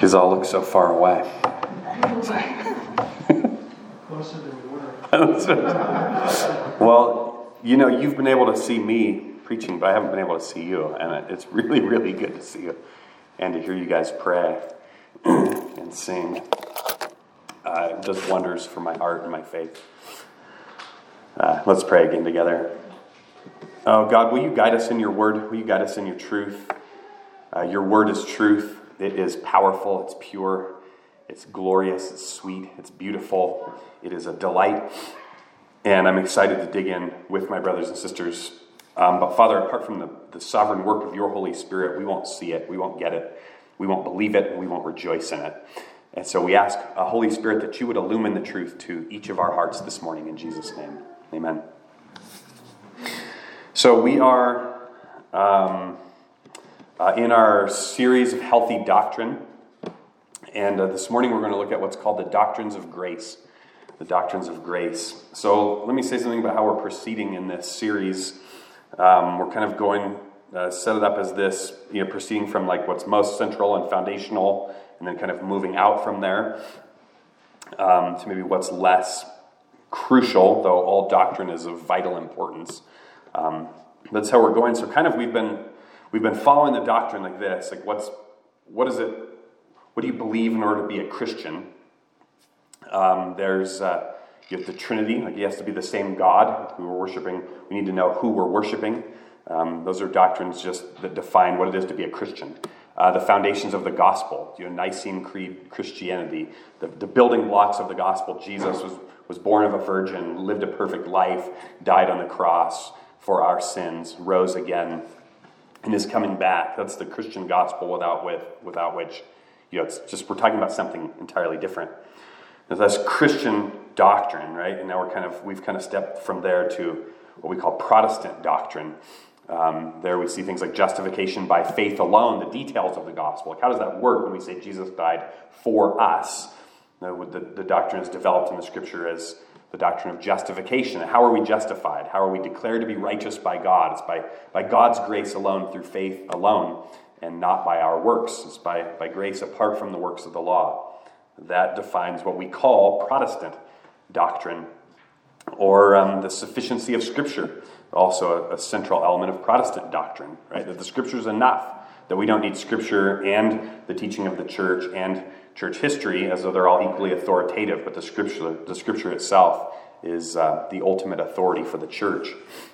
Because all look so far away. Closer than we were. Well, you've been able to see me preaching, but I haven't been able to see you. And it's really, really good to see you and to hear you guys pray and sing. It does wonders for my heart and my faith. Let's pray again together. Oh, God, will you guide us in your word? Will you guide us in your truth? Your word is truth. It is powerful. It's pure. It's glorious. It's sweet. It's beautiful. It is a delight. And I'm excited to dig in with my brothers and sisters. But Father, apart from the sovereign work of your Holy Spirit, we won't see it. We won't get it. We won't believe it. And we won't rejoice in it. And so we ask, Holy Spirit, that you would illumine the truth to each of our hearts this morning in Jesus' name. Amen. So we are in our series of healthy doctrine. And this morning we're going to look at what's called the doctrines of grace. The doctrines of grace. So let me say something about how we're proceeding in this series. We're kind of going, set it up as this, proceeding from like what's most central and foundational, and then kind of moving out from there to maybe what's less crucial, though all doctrine is of vital importance. That's how we're going. So kind of we've been following the doctrine like this. Like what is it? What do you believe in order to be a Christian? There's you have the Trinity. Like, it has to be the same God who we're worshiping. We need to know who we're worshiping. Those are doctrines just that define what it is to be a Christian. The foundations of the gospel, Nicene Creed Christianity, the building blocks of the gospel. Jesus was born of a virgin, lived a perfect life, died on the cross for our sins, rose again, and is coming back. That's the Christian gospel, without which, it's just, we're talking about something entirely different. Now, that's Christian doctrine, right? And now we've kind of stepped from there to what we call Protestant doctrine. There we see things like justification by faith alone, the details of the gospel. Like, how does that work when we say Jesus died for us? The doctrine is developed in the scripture as the doctrine of justification. How are we justified? How are we declared to be righteous by God? It's by God's grace alone, through faith alone, and not by our works. It's by grace apart from the works of the law. That defines what we call Protestant doctrine, or the sufficiency of Scripture. Also a central element of Protestant doctrine, right? That the Scripture is enough, that we don't need Scripture and the teaching of the church and church history as though they're all equally authoritative, but the Scripture itself is the ultimate authority for the church.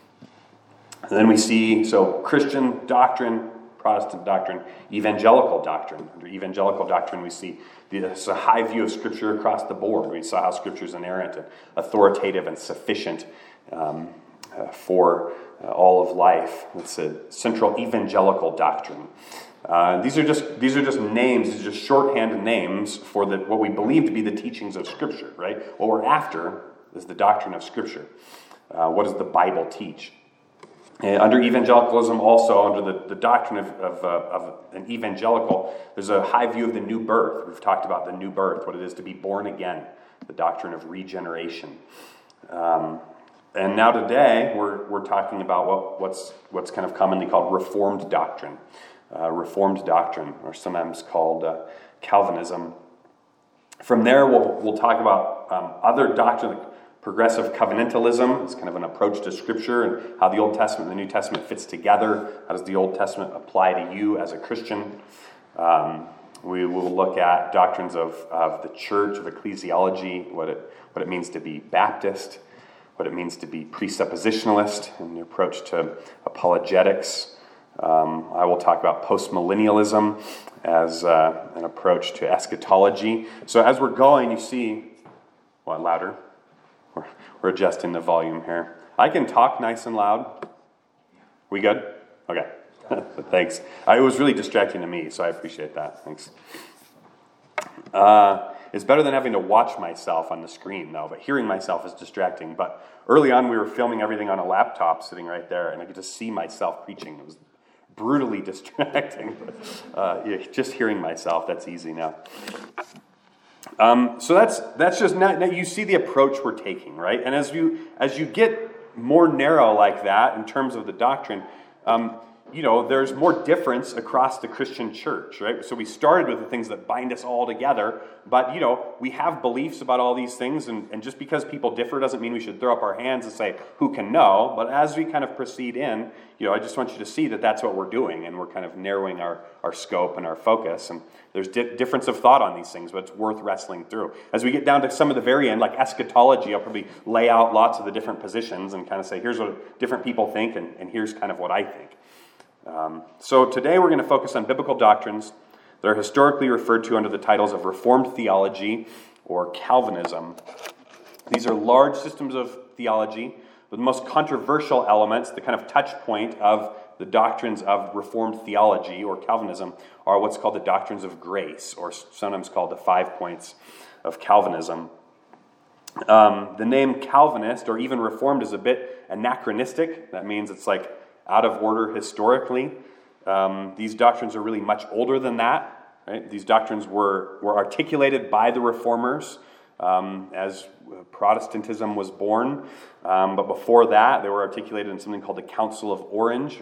And then we see, Christian doctrine, Protestant doctrine, evangelical doctrine. Under evangelical doctrine, we see it's a high view of Scripture across the board. We saw how Scripture is inerrant and authoritative and sufficient for all of life. It's a central evangelical doctrine. These are just names. These are just shorthand names for what we believe to be the teachings of Scripture. Right? What we're after is the doctrine of Scripture. What does the Bible teach? Under evangelicalism, also under the doctrine of an evangelical, there's a high view of the new birth. We've talked about the new birth, what it is to be born again, the doctrine of regeneration. And now today, we're talking about what's kind of commonly called Reformed doctrine. Reformed doctrine, or sometimes called Calvinism. From there, we'll talk about other doctrine. Progressive covenantalism is kind of an approach to Scripture and how the Old Testament and the New Testament fits together. How does the Old Testament apply to you as a Christian? We will look at doctrines of the church, of ecclesiology, what it means to be Baptist, what it means to be presuppositionalist, and the approach to apologetics. I will talk about postmillennialism as an approach to eschatology. So as we're going, you see, louder? We're adjusting the volume here. I can talk nice and loud. We good? Okay. Thanks. It was really distracting to me, so I appreciate that. Thanks. It's better than having to watch myself on the screen, though, but hearing myself is distracting. But early on, we were filming everything on a laptop sitting right there, and I could just see myself preaching. It was brutally distracting. Just hearing myself, that's easy now. So that's just now you see the approach we're taking, right? And as you get more narrow like that in terms of the doctrine, there's more difference across the Christian church, right? So we started with the things that bind us all together, but, we have beliefs about all these things, and just because people differ doesn't mean we should throw up our hands and say, who can know? But as we kind of proceed in, I just want you to see that that's what we're doing, and we're kind of narrowing our scope and our focus, and there's difference of thought on these things, but it's worth wrestling through. As we get down to some of the very end, like eschatology, I'll probably lay out lots of the different positions and kind of say, here's what different people think, and here's kind of what I think. So today we're going to focus on biblical doctrines that are historically referred to under the titles of Reformed theology or Calvinism. These are large systems of theology, but the most controversial elements, the kind of touch point of the doctrines of Reformed theology or Calvinism, are what's called the doctrines of grace, or sometimes called the 5 points of Calvinism. The name Calvinist or even Reformed is a bit anachronistic. That means it's like out of order historically. These doctrines are really much older than that. Right? These doctrines were articulated by the Reformers as Protestantism was born. But before that, they were articulated in something called the Council of Orange,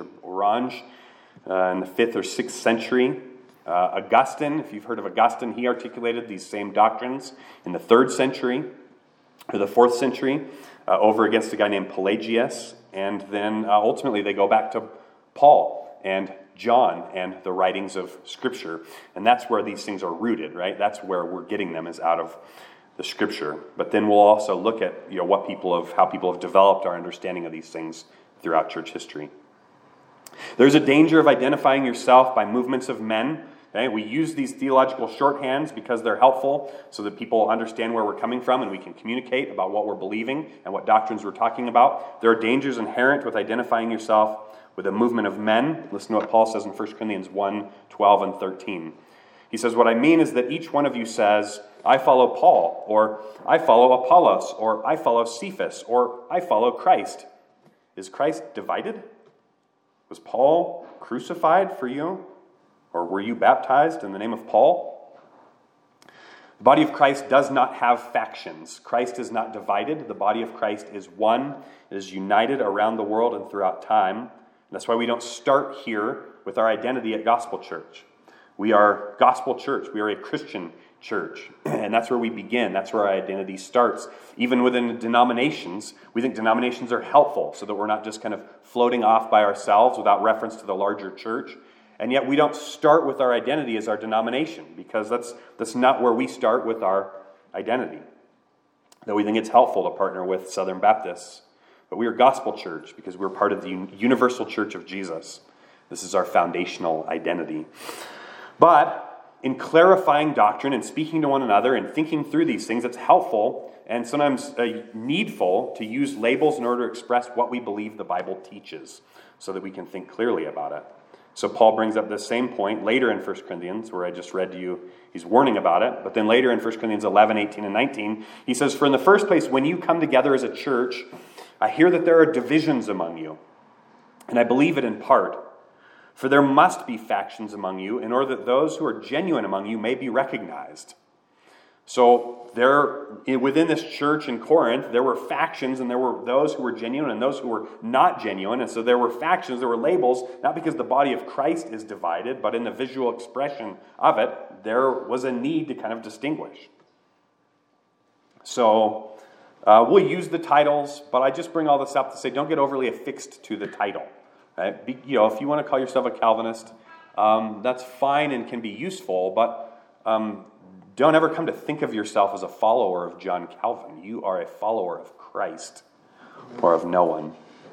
in the 5th or 6th century. Augustine, if you've heard of Augustine, he articulated these same doctrines in the 3rd century or the 4th century over against a guy named Pelagius. And then ultimately they go back to Paul and John and the writings of Scripture. And that's where these things are rooted, right? That's where we're getting them, is out of the Scripture. But then we'll also look at how people have developed our understanding of these things throughout church history. There's a danger of identifying yourself by movements of men. Okay? We use these theological shorthands because they're helpful so that people understand where we're coming from and we can communicate about what we're believing and what doctrines we're talking about. There are dangers inherent with identifying yourself with a movement of men. Listen to what Paul says in 1 Corinthians 1, 12 and 13. He says, what I mean is that each one of you says, I follow Paul, or I follow Apollos, or I follow Cephas, or I follow Christ. Is Christ divided? Was Paul crucified for you? Or were you baptized in the name of Paul? The body of Christ does not have factions. Christ is not divided. The body of Christ is one. It is united around the world and throughout time. And that's why we don't start here with our identity at Gospel Church. We are Gospel Church. We are a Christian church. And that's where we begin. That's where our identity starts. Even within denominations, we think denominations are helpful so that we're not just kind of floating off by ourselves without reference to the larger church. And yet we don't start with our identity as our denomination, because that's not where we start with our identity. Though we think it's helpful to partner with Southern Baptists. But we are Gospel Church because we're part of the universal church of Jesus. This is our foundational identity. But in clarifying doctrine and speaking to one another and thinking through these things, it's helpful and sometimes needful to use labels in order to express what we believe the Bible teaches so that we can think clearly about it. So Paul brings up this same point later in 1 Corinthians, where I just read to you. He's warning about it. But then later in 1 Corinthians 11, 18, and 19, he says, for in the first place, when you come together as a church, I hear that there are divisions among you. And I believe it in part. For there must be factions among you in order that those who are genuine among you may be recognized. So within this church in Corinth, there were factions, and there were those who were genuine and those who were not genuine. And so there were factions, there were labels, not because the body of Christ is divided, but in the visual expression of it, there was a need to kind of distinguish. So we'll use the titles, but I just bring all this up to say don't get overly affixed to the title. Right? If you want to call yourself a Calvinist, that's fine and can be useful, but don't ever come to think of yourself as a follower of John Calvin. You are a follower of Christ or of no one.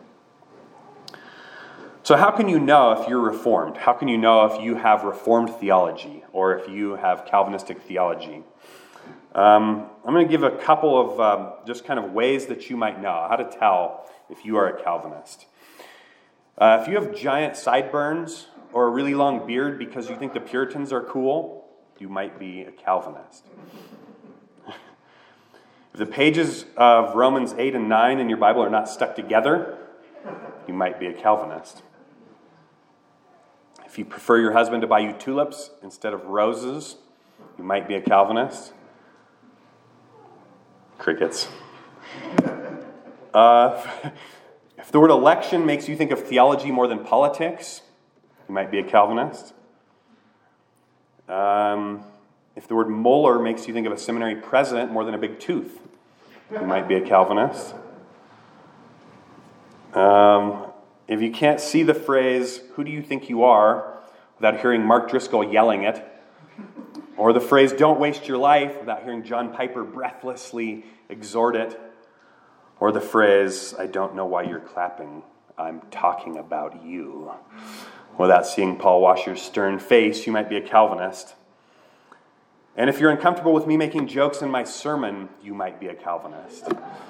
So how can you know if you're Reformed? How can you know if you have Reformed theology or if you have Calvinistic theology? I'm going to give a couple of just kind of ways that you might know how to tell if you are a Calvinist. If you have giant sideburns or a really long beard because you think the Puritans are cool, you might be a Calvinist. If the pages of Romans 8 and 9 in your Bible are not stuck together, you might be a Calvinist. If you prefer your husband to buy you tulips instead of roses, you might be a Calvinist. Crickets. If the word election makes you think of theology more than politics, You might be a Calvinist. If the word molar makes you think of a seminary president more than a big tooth, you might be a Calvinist. If you can't see the phrase, "Who do you think you are?" without hearing Mark Driscoll yelling it, or the phrase, "Don't waste your life," without hearing John Piper breathlessly exhort it, or the phrase, "I don't know why you're clapping, I'm talking about you," without seeing Paul Washer's stern face, you might be a Calvinist. And if you're uncomfortable with me making jokes in my sermon, you might be a Calvinist.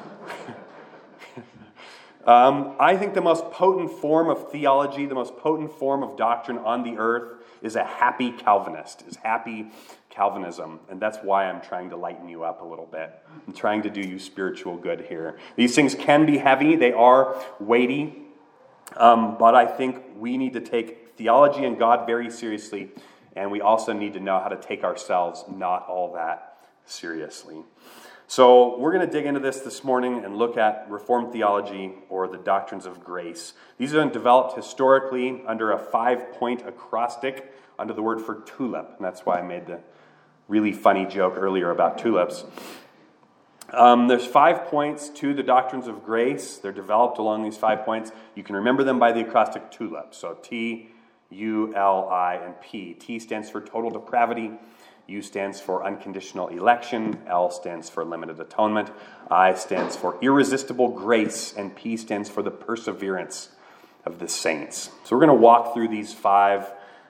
I think the most potent form of theology, the most potent form of doctrine on the earth is a happy Calvinist, is happy Calvinism. And that's why I'm trying to lighten you up a little bit. I'm trying to do you spiritual good here. These things can be heavy. They are weighty. But I think we need to take theology and God very seriously. And we also need to know how to take ourselves not all that seriously. So we're going to dig into this morning and look at Reformed theology or the doctrines of grace. These have been developed historically under a 5-point acrostic under the word for tulip. And that's why I made the really funny joke earlier about tulips. There's 5 points to the doctrines of grace. They're developed along these 5 points. You can remember them by the acrostic TULIP. So T, U, L, I, and P. T stands for total depravity. U stands for unconditional election. L stands for limited atonement. I stands for irresistible grace. And P stands for the perseverance of the saints. So we're going to walk through these 5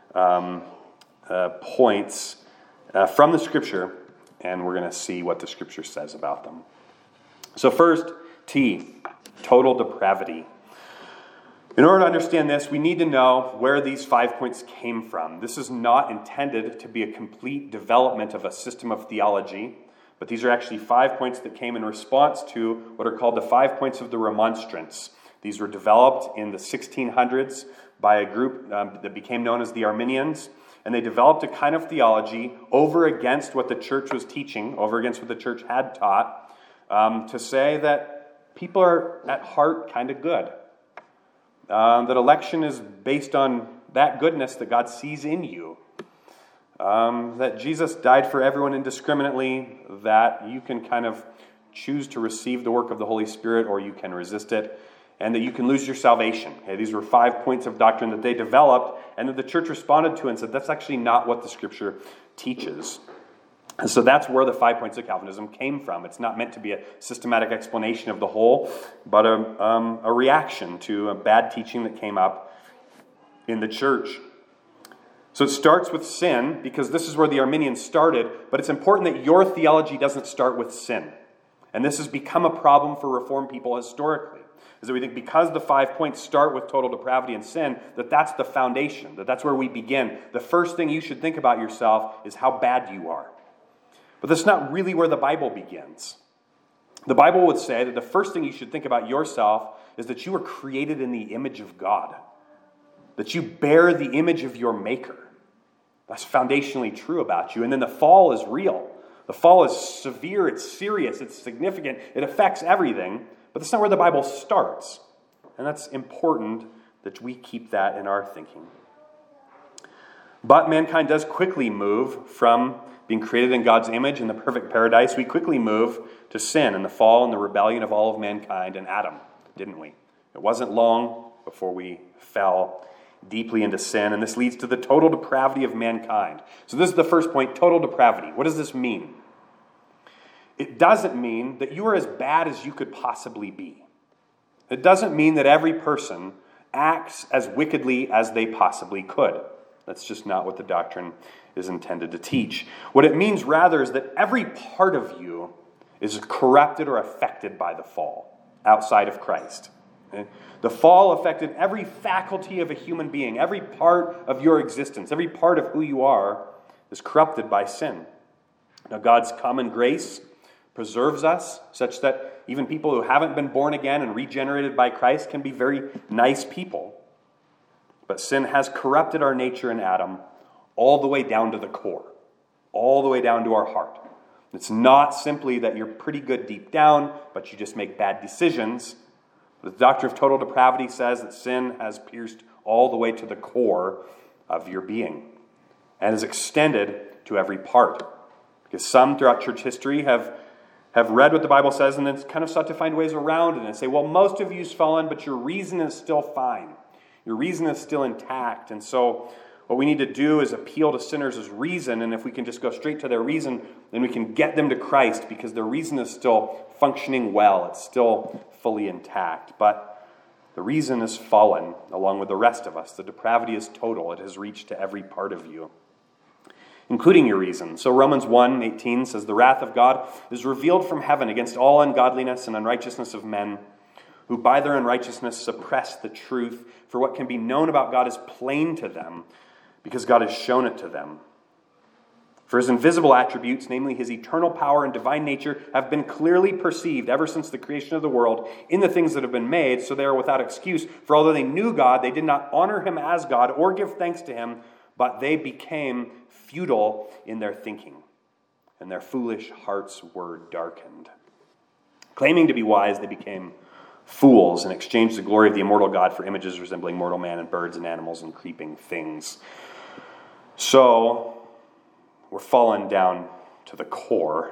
points from the Scripture, and we're going to see what the Scripture says about them. So first, T, total depravity. In order to understand this, we need to know where these 5 points came from. This is not intended to be a complete development of a system of theology, but these are actually 5 points that came in response to what are called the 5 points of the Remonstrance. These were developed in the 1600s by a group that became known as the Arminians, and they developed a kind of theology over against what the church was teaching, over against what the church had taught, to say that people are at heart kind of good. That election is based on that goodness that God sees in you. That Jesus died for everyone indiscriminately, that you can kind of choose to receive the work of the Holy Spirit or you can resist it, and that you can lose your salvation. Okay, these were 5 points of doctrine that they developed and that the church responded to and said, that's actually not what the Scripture teaches. And so that's where the 5 points of Calvinism came from. It's not meant to be a systematic explanation of the whole, but a reaction to a bad teaching that came up in the church. So it starts with sin, because this is where the Arminians started, but it's important that your theology doesn't start with sin. And this has become a problem for Reformed people historically, is that we think because the 5 points start with total depravity and sin, that's the foundation, that's where we begin. The first thing you should think about yourself is how bad you are. But that's not really where the Bible begins. The Bible would say that the first thing you should think about yourself is that you were created in the image of God, that you bear the image of your Maker. That's foundationally true about you. And then the fall is real. The fall is severe, it's serious, it's significant, it affects everything. But that's not where the Bible starts. And that's important that we keep that in our thinking. But mankind does quickly move from being created in God's image in the perfect paradise. We quickly move to sin and the fall and the rebellion of all of mankind and Adam, didn't we? It wasn't long before we fell deeply into sin, and this leads to the total depravity of mankind. So this is the first point, total depravity. What does this mean? It doesn't mean that you are as bad as you could possibly be. It doesn't mean that every person acts as wickedly as they possibly could. That's just not what the doctrine is intended to teach. What it means rather is that every part of you is corrupted or affected by the fall outside of Christ. Okay? The fall affected every faculty of a human being. Every part of your existence, every part of who you are is corrupted by sin. Now God's common grace preserves us such that even people who haven't been born again and regenerated by Christ can be very nice people. But sin has corrupted our nature in Adam all the way down to the core, all the way down to our heart. It's not simply that you're pretty good deep down, but you just make bad decisions. The doctrine of total depravity says that sin has pierced all the way to the core of your being, and is extended to every part. Because some throughout church history have read what the Bible says and then kind of sought to find ways around it and say, well, most of you's fallen, but your reason is still fine. Your reason is still intact. And so what we need to do is appeal to sinners' reason, and if we can just go straight to their reason, then we can get them to Christ because their reason is still functioning well. It's still fully intact. But the reason is fallen along with the rest of us. The depravity is total. It has reached to every part of you, including your reason. So Romans 1:18 says, the wrath of God is revealed from heaven against all ungodliness and unrighteousness of men, who by their unrighteousness suppress the truth. For what can be known about God is plain to them, because God has shown it to them. For his invisible attributes, namely his eternal power and divine nature, have been clearly perceived ever since the creation of the world in the things that have been made, so they are without excuse. For although they knew God, they did not honor him as God or give thanks to him, but they became futile in their thinking, and their foolish hearts were darkened. Claiming to be wise, they became fools and exchanged the glory of the immortal God for images resembling mortal man and birds and animals and creeping things. So, we're fallen down to the core.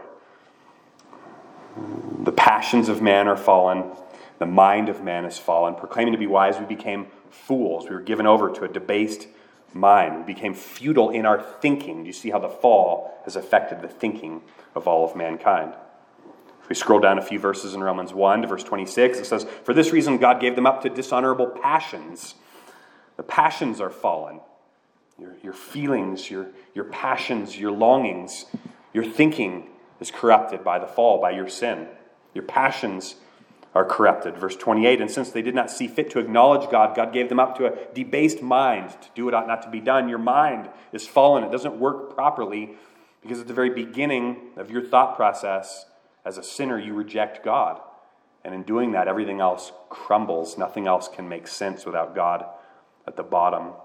The passions of man are fallen. The mind of man is fallen. Proclaiming to be wise, we became fools. We were given over to a debased mind. We became futile in our thinking. Do you see how the fall has affected the thinking of all of mankind? If we scroll down a few verses in Romans 1 to verse 26, it says, for this reason God gave them up to dishonorable passions. The passions are fallen. Your feelings, your passions, your longings, your thinking is corrupted by the fall, by your sin. Your passions are corrupted. Verse 28, and since they did not see fit to acknowledge God, God gave them up to a debased mind to do what ought not to be done. Your mind is fallen. It doesn't work properly because at the very beginning of your thought process, as a sinner, you reject God. And in doing that, everything else crumbles. Nothing else can make sense without God at the bottom.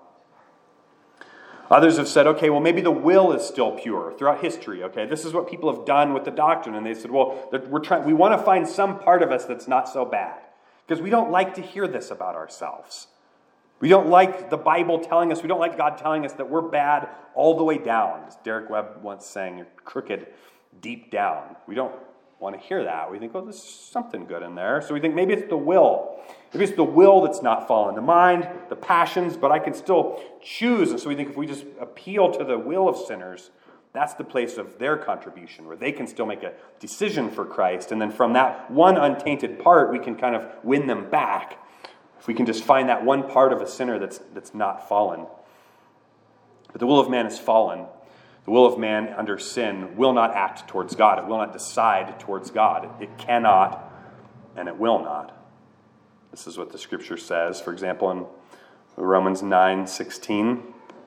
Others have said, okay, well, maybe the will is still pure throughout history. Okay, this is what people have done with the doctrine. And they said, well, we want to find some part of us that's not so bad. Because we don't like to hear this about ourselves. We don't like the Bible telling us, we don't like God telling us that we're bad all the way down. As Derek Webb once sang, you're crooked deep down. We don't want to hear that. We think, well, there's something good in there. So we think maybe it's the will. Maybe it's the will that's not fallen. The mind, the passions, but I can still choose. And so we think if we just appeal to the will of sinners, that's the place of their contribution, where they can still make a decision for Christ. And then from that one untainted part, we can kind of win them back. If we can just find that one part of a sinner that's not fallen. But the will of man is fallen. The will of man under sin will not act towards God. It will not decide towards God. It cannot, and it will not. This is what the Scripture says. For example, in Romans 9:16.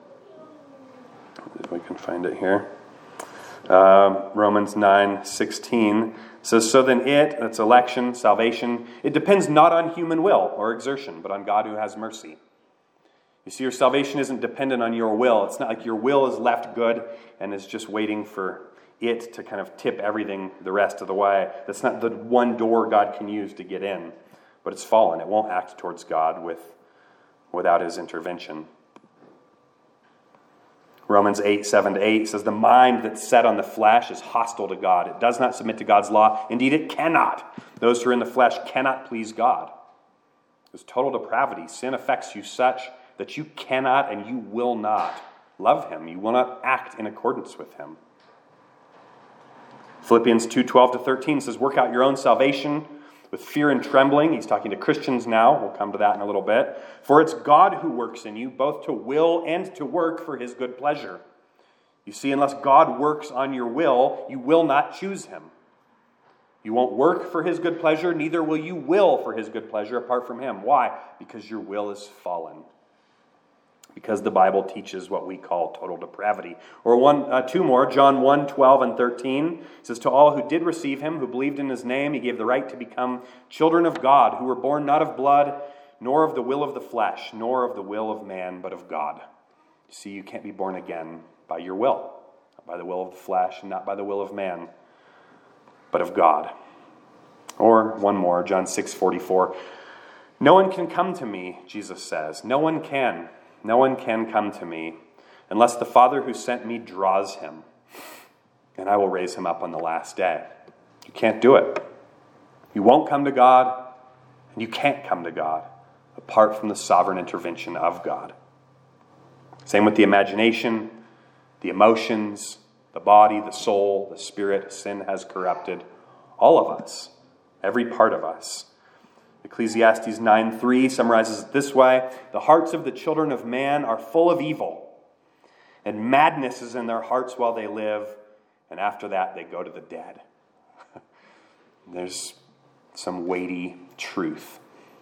If we can find it here. Romans 9:16 says, so then that's election, salvation, it depends not on human will or exertion, but on God who has mercy. You see, your salvation isn't dependent on your will. It's not like your will is left good and is just waiting for it to kind of tip everything the rest of the way. That's not the one door God can use to get in. But it's fallen. It won't act towards God without his intervention. Romans 8:7-8 says, the mind that's set on the flesh is hostile to God. It does not submit to God's law. Indeed, it cannot. Those who are in the flesh cannot please God. There's total depravity. Sin affects you such that you cannot and you will not love him. You will not act in accordance with him. Philippians 2:12-13 says, work out your own salvation with fear and trembling. He's talking to Christians now. We'll come to that in a little bit. For it's God who works in you, both to will and to work for his good pleasure. You see, unless God works on your will, you will not choose him. You won't work for his good pleasure, neither will you will for his good pleasure apart from him. Why? Because your will is fallen. Because the Bible teaches what we call total depravity. Or two more, John 1:12-13 says, to all who did receive him, who believed in his name, he gave the right to become children of God, who were born not of blood, nor of the will of the flesh, nor of the will of man, but of God. See, you can't be born again by your will, not by the will of the flesh, and not by the will of man, but of God. Or one more, John 6:44. No one can come to me, Jesus says. No one can. No one can come to me unless the Father who sent me draws him, and I will raise him up on the last day. You can't do it. You won't come to God, and you can't come to God apart from the sovereign intervention of God. Same with the imagination, the emotions, the body, the soul, the spirit. Sin has corrupted all of us, every part of us. Ecclesiastes 9:3 summarizes it this way: the hearts of the children of man are full of evil, and madness is in their hearts while they live, and after that they go to the dead. There's some weighty truth.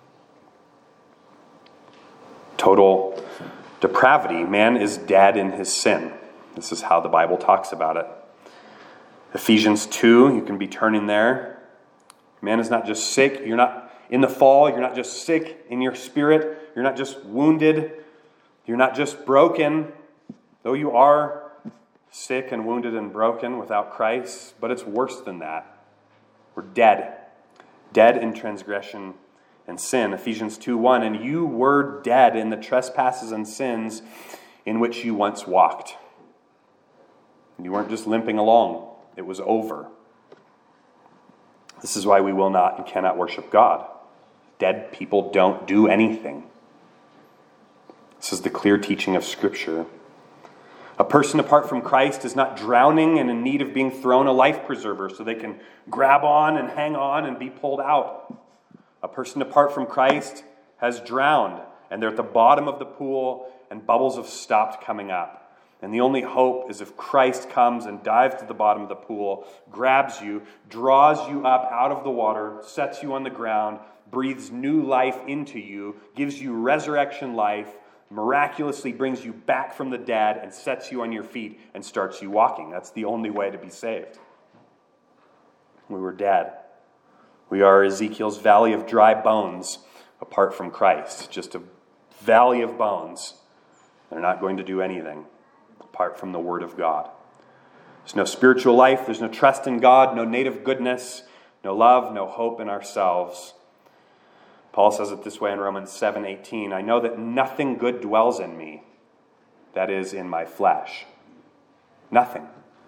Total depravity. Man is dead in his sin. This is how the Bible talks about it. Ephesians 2, you can be turning there. Man is not just sick. You're not in the fall. You're not just sick in your spirit. You're not just wounded. You're not just broken. Though you are sick and wounded and broken without Christ, but it's worse than that. We're dead. Dead in transgression and sin. Ephesians 2:1, and you were dead in the trespasses and sins in which you once walked. You weren't just limping along. It was over. This is why we will not and cannot worship God. Dead people don't do anything. This is the clear teaching of Scripture. A person apart from Christ is not drowning and in need of being thrown a life preserver so they can grab on and hang on and be pulled out. A person apart from Christ has drowned, and they're at the bottom of the pool and bubbles have stopped coming up. And the only hope is if Christ comes and dives to the bottom of the pool, grabs you, draws you up out of the water, sets you on the ground, breathes new life into you, gives you resurrection life, miraculously brings you back from the dead and sets you on your feet and starts you walking. That's the only way to be saved. We were dead. We are Ezekiel's valley of dry bones apart from Christ. Just a valley of bones. They're not going to do anything apart from the Word of God. There's no spiritual life. There's no trust in God, no native goodness, no love, no hope in ourselves. Paul says it this way in Romans 7:18, I know that nothing good dwells in me, that is, in my flesh. Nothing.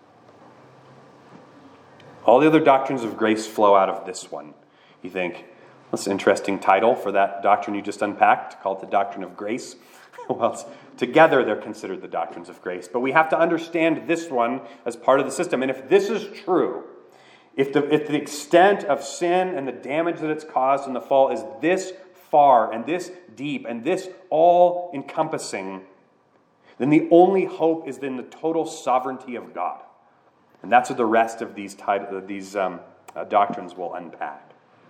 All the other doctrines of grace flow out of this one. You think, that's an interesting title for that doctrine you just unpacked, called the doctrine of grace. Well, together they're considered the doctrines of grace. But we have to understand this one as part of the system. And if this is true, if the extent of sin and the damage that it's caused in the fall is this far and this deep and this all-encompassing, then the only hope is in the total sovereignty of God. And that's what the rest of these doctrines will unpack.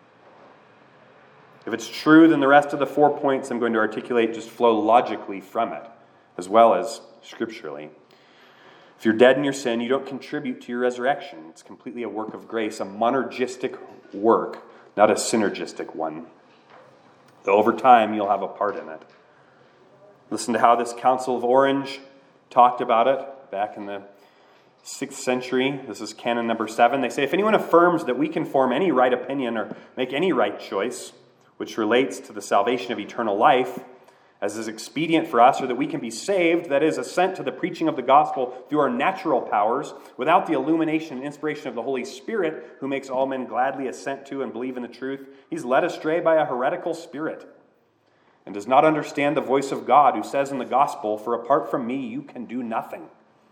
If it's true, then the rest of the 4 points I'm going to articulate just flow logically from it, as well as scripturally. If you're dead in your sin, you don't contribute to your resurrection. It's completely a work of grace, a monergistic work, not a synergistic one. Though over time, you'll have a part in it. Listen to how this Council of Orange talked about it back in the 6th century. This is canon number 7. They say, if anyone affirms that we can form any right opinion or make any right choice, which relates to the salvation of eternal life, as is expedient for us, or that we can be saved, that is, assent to the preaching of the gospel through our natural powers, without the illumination and inspiration of the Holy Spirit, who makes all men gladly assent to and believe in the truth, he's led astray by a heretical spirit, and does not understand the voice of God, who says in the gospel, for apart from me you can do nothing.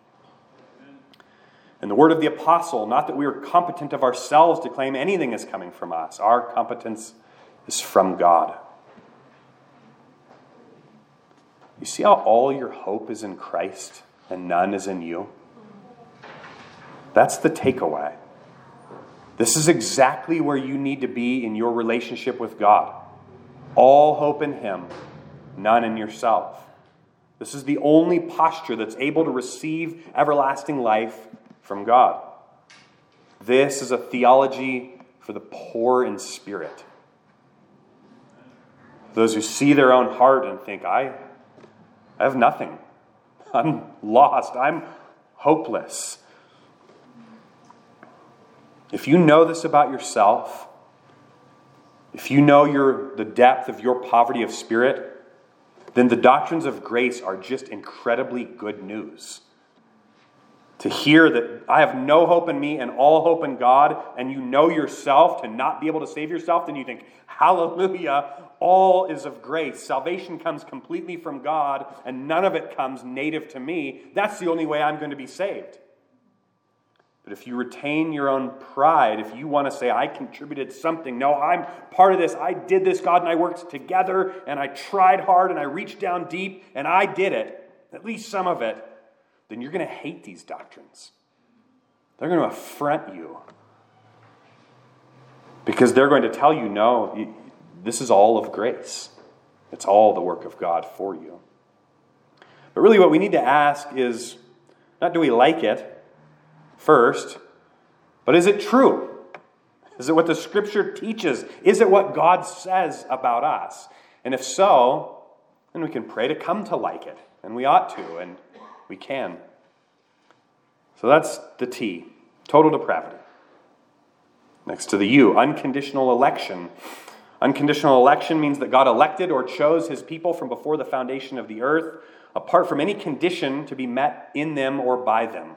And the word of the apostle, not that we are competent of ourselves to claim anything is coming from us. Our competence is from God. You see how all your hope is in Christ and none is in you? That's the takeaway. This is exactly where you need to be in your relationship with God. All hope in Him, none in yourself. This is the only posture that's able to receive everlasting life from God. This is a theology for the poor in spirit. Those who see their own heart and think, I have nothing. I'm lost. I'm hopeless. If you know this about yourself, if you know the depth of your poverty of spirit, then the doctrines of grace are just incredibly good news. To hear that I have no hope in me and all hope in God, and you know yourself to not be able to save yourself, then you think, hallelujah, all is of grace. Salvation comes completely from God, and none of it comes native to me. That's the only way I'm going to be saved. But if you retain your own pride, if you want to say, I contributed something, no, I'm part of this, I did this, God and I worked together, and I tried hard, and I reached down deep, and I did it, at least some of it, then you're going to hate these doctrines. They're going to affront you. Because they're going to tell you, no, this is all of grace. It's all the work of God for you. But really what we need to ask is, not do we like it first, but is it true? Is it what the Scripture teaches? Is it what God says about us? And if so, then we can pray to come to like it. And we ought to, and we can. So that's the T, total depravity. Next to the U, unconditional election. Unconditional election means that God elected or chose his people from before the foundation of the earth, apart from any condition to be met in them or by them.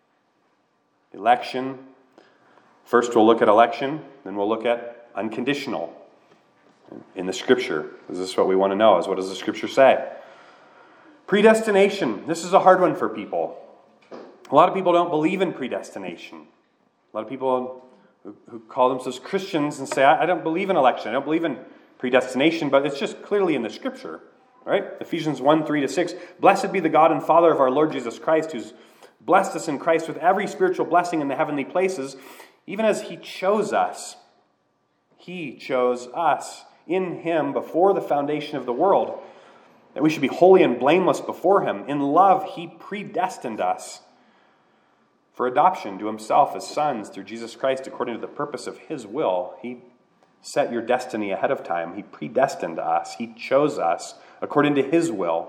Election. First we'll look at election, then we'll look at unconditional in the Scripture. Is this what we want to know? Is what does the Scripture say? Predestination. This is a hard one for people. A lot of people don't believe in predestination. A lot of people who call themselves Christians and say, I don't believe in election. I don't believe in predestination, but it's just clearly in the Scripture. Right? Ephesians 1:3-6. Blessed be the God and Father of our Lord Jesus Christ, who's blessed us in Christ with every spiritual blessing in the heavenly places, even as he chose us. He chose us in him before the foundation of the world, that we should be holy and blameless before him. In love, he predestined us for adoption to himself as sons through Jesus Christ according to the purpose of his will. He set your destiny ahead of time. He predestined us. He chose us according to his will.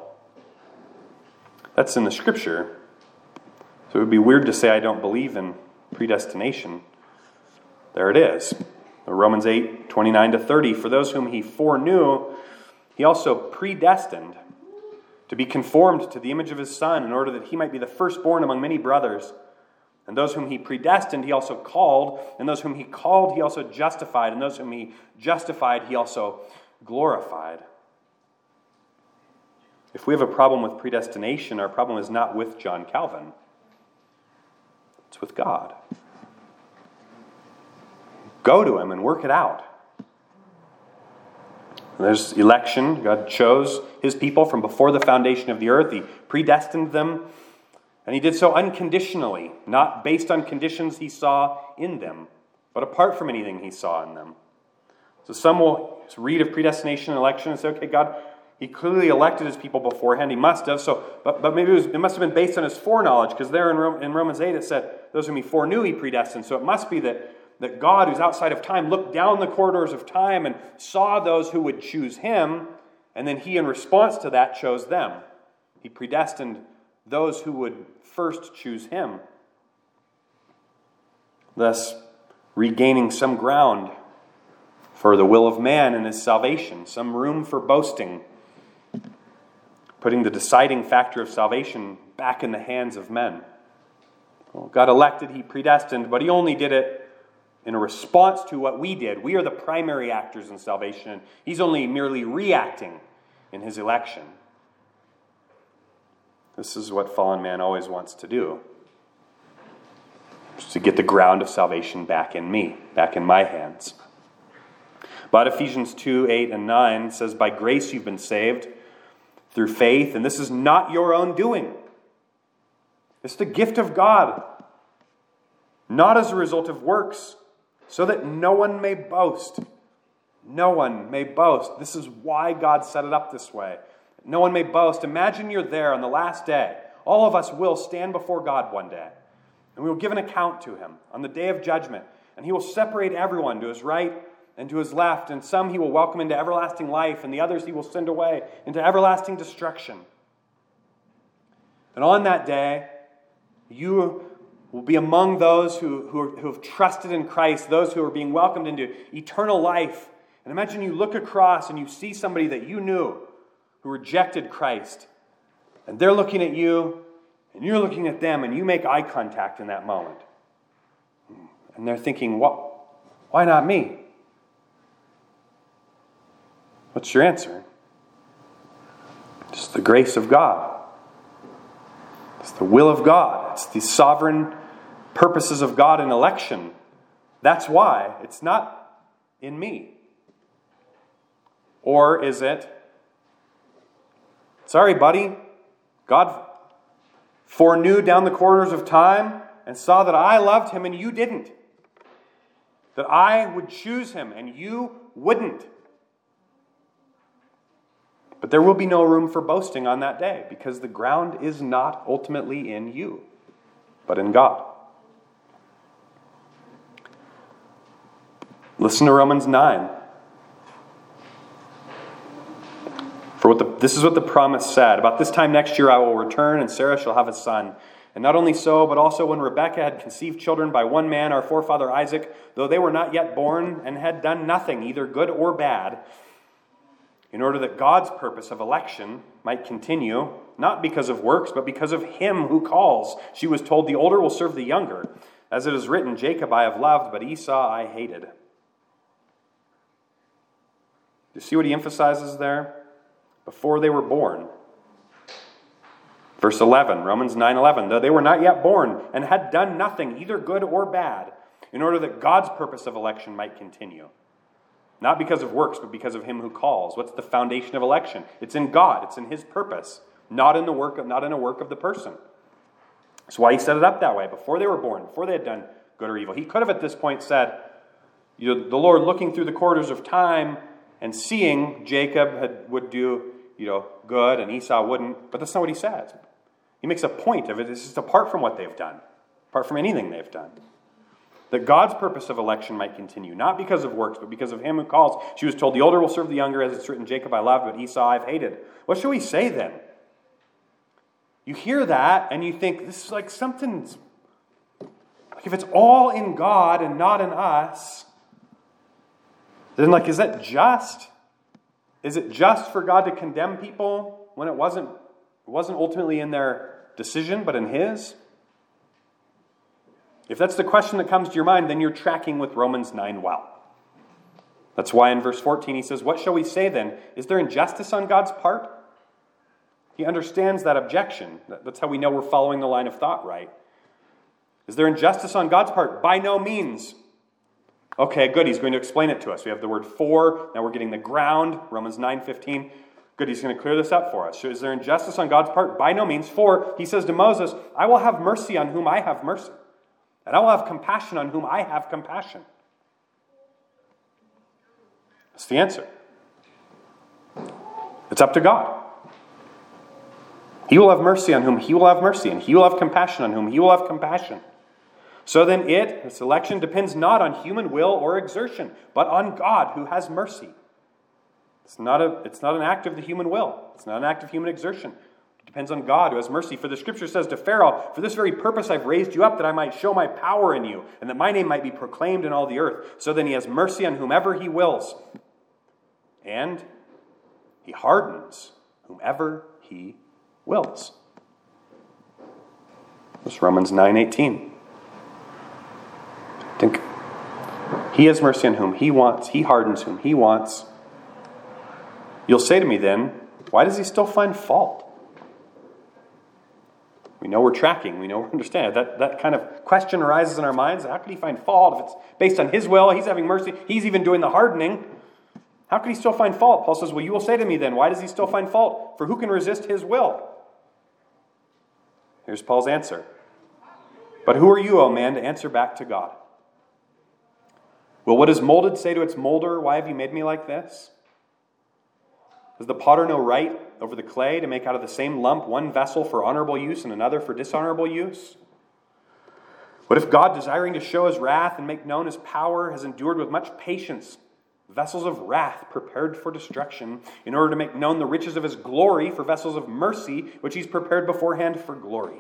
That's in the Scripture. So it would be weird to say I don't believe in predestination. There it is. Romans 8:29-30. For those whom he foreknew, he also predestined to be conformed to the image of his Son, in order that he might be the firstborn among many brothers. And those whom he predestined, he also called. And those whom he called, he also justified. And those whom he justified, he also glorified. If we have a problem with predestination, our problem is not with John Calvin. It's with God. Go to him and work it out. There's election. God chose his people from before the foundation of the earth. He predestined them. And he did so unconditionally, not based on conditions he saw in them, but apart from anything he saw in them. So some will read of predestination and election and say, okay, God, he clearly elected his people beforehand. He must have. But maybe it must have been based on his foreknowledge, because there in Romans 8 it said, those whom he foreknew he predestined. So it must be that God, who's outside of time, looked down the corridors of time and saw those who would choose him, and then he, in response to that, chose them. He predestined those who would first choose him, thus regaining some ground for the will of man and his salvation, some room for boasting, putting the deciding factor of salvation back in the hands of men. Well, God elected, he predestined, but he only did it in a response to what we did. We are the primary actors in salvation, and he's only merely reacting in his election. This is what fallen man always wants to do. Just to get the ground of salvation back in me, back in my hands. But Ephesians 2:8-9 says, by grace you've been saved through faith, and this is not your own doing. It's the gift of God, not as a result of works, so that no one may boast. No one may boast. This is why God set it up this way. No one may boast. Imagine you're there on the last day. All of us will stand before God one day, and we will give an account to him on the day of judgment. And he will separate everyone to his right and to his left, and some he will welcome into everlasting life, and the others he will send away into everlasting destruction. And on that day, you will be among those who have trusted in Christ, those who are being welcomed into eternal life And imagine you look across and you see somebody that you knew who rejected Christ. And they're looking at you, and you're looking at them, and you make eye contact in that moment. And they're thinking, why not me? What's your answer? It's the grace of God. It's the will of God. It's the sovereign purposes of God in election. That's why. It's not in me. Or is it, sorry, buddy, God foreknew down the corridors of time and saw that I loved him and you didn't. That I would choose him and you wouldn't. But there will be no room for boasting on that day because the ground is not ultimately in you, but in God. Listen to Romans 9. This is what the promise said. About this time next year I will return and Sarah shall have a son. And not only so, but also when Rebekah had conceived children by one man, our forefather Isaac, though they were not yet born and had done nothing, either good or bad, in order that God's purpose of election might continue, not because of works, but because of him who calls. She was told, the older will serve the younger. As it is written, Jacob I have loved, but Esau I hated. Do you see what he emphasizes there? Before they were born. Verse 11, Romans 9:11, though they were not yet born and had done nothing, either good or bad, in order that God's purpose of election might continue. Not because of works, but because of him who calls. What's the foundation of election? It's in God. It's in his purpose, not in a work of the person. That's why he set it up that way. Before they were born, before they had done good or evil. He could have at this point said, the Lord looking through the corridors of time and seeing Jacob would do good and Esau wouldn't. But that's not what he says. He makes a point of it. It's just apart from what they've done. Apart from anything they've done. That God's purpose of election might continue. Not because of works, but because of him who calls. She was told, the older will serve the younger, as it's written, Jacob I loved, but Esau I've hated. What shall we say then? You hear that and you think, this is like something's... Like if it's all in God and not in us, then is that just? Is it just for God to condemn people when it wasn't ultimately in their decision, but in his? If that's the question that comes to your mind, then you're tracking with Romans 9 well. That's why in verse 14 he says, what shall we say then? Is there injustice on God's part? He understands that objection. That's how we know we're following the line of thought right. Is there injustice on God's part? By no means. Okay, good. He's going to explain it to us. We have the word for. Now we're getting the ground. Romans 9:15. Good. He's going to clear this up for us. So is there injustice on God's part? By no means. For, he says to Moses, I will have mercy on whom I have mercy. And I will have compassion on whom I have compassion. That's the answer. It's up to God. He will have mercy on whom he will have mercy, and he will have compassion on whom he will have compassion. So then its election depends not on human will or exertion, but on God who has mercy. It's not an act of the human will. It's not an act of human exertion. It depends on God who has mercy. For the scripture says to Pharaoh, for this very purpose I've raised you up, that I might show my power in you, and that my name might be proclaimed in all the earth. So then he has mercy on whomever he wills. And he hardens whomever he wills. That's Romans 9:18. Think. He has mercy on whom he wants. He hardens whom he wants. You'll say to me then, why does he still find fault? We know we're tracking. We know we understand. That kind of question arises in our minds. How could he find fault if it's based on his will? He's having mercy. He's even doing the hardening. How could he still find fault? Paul says, well, you will say to me then, why does he still find fault? For who can resist his will? Here's Paul's answer. But who are you, O man, to answer back to God? Will what is molded say to its molder, why have you made me like this? Does the potter know right over the clay to make out of the same lump one vessel for honorable use and another for dishonorable use? What if God, desiring to show his wrath and make known his power, has endured with much patience vessels of wrath prepared for destruction, in order to make known the riches of his glory for vessels of mercy, which he's prepared beforehand for glory?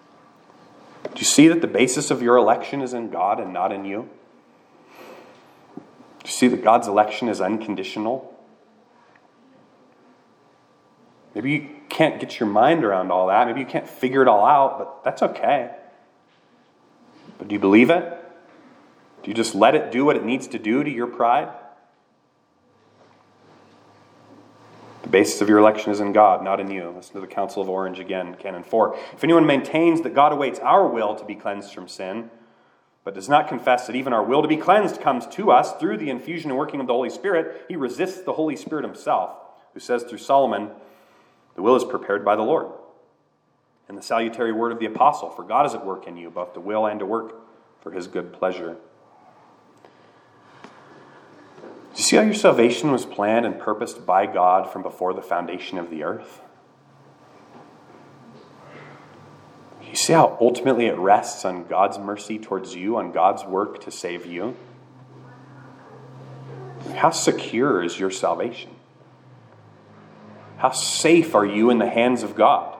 Do you see that the basis of your election is in God and not in you? you see that God's election is unconditional? Maybe you can't get your mind around all that. Maybe you can't figure it all out, but that's okay. But do you believe it? Do you just let it do what it needs to do to your pride? The basis of your election is in God, not in you. Listen to the Council of Orange again, Canon 4. If anyone maintains that God awaits our will to be cleansed from sin, but does not confess that even our will to be cleansed comes to us through the infusion and working of the Holy Spirit, he resists the Holy Spirit himself, who says through Solomon, the will is prepared by the Lord. And the salutary word of the apostle, for God is at work in you, both to will and to work for his good pleasure. Do you see how your salvation was planned and purposed by God from before the foundation of the earth? You see how ultimately it rests on God's mercy towards you, on God's work to save you? How secure is your salvation? How safe are you in the hands of God?